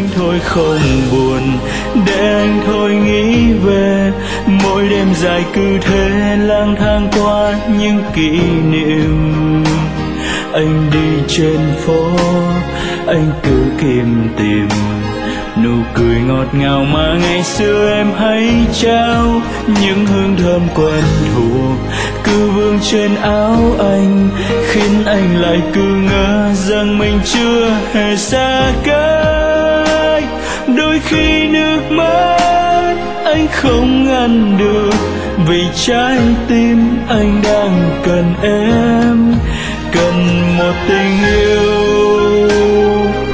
anh thôi không buồn, để anh thôi nghĩ về. Mỗi đêm dài cứ thế lang thang qua những kỷ niệm. Anh đi trên phố, anh cứ kiếm tìm nụ cười ngọt ngào mà ngày xưa em hay trao. Những hương thơm quen thuộc cứ vương trên áo anh, khiến anh lại cứ ngỡ rằng mình chưa hề xa cách. Đôi khi nước mắt anh không ngăn được, vì trái tim anh đang cần em, cần một tình yêu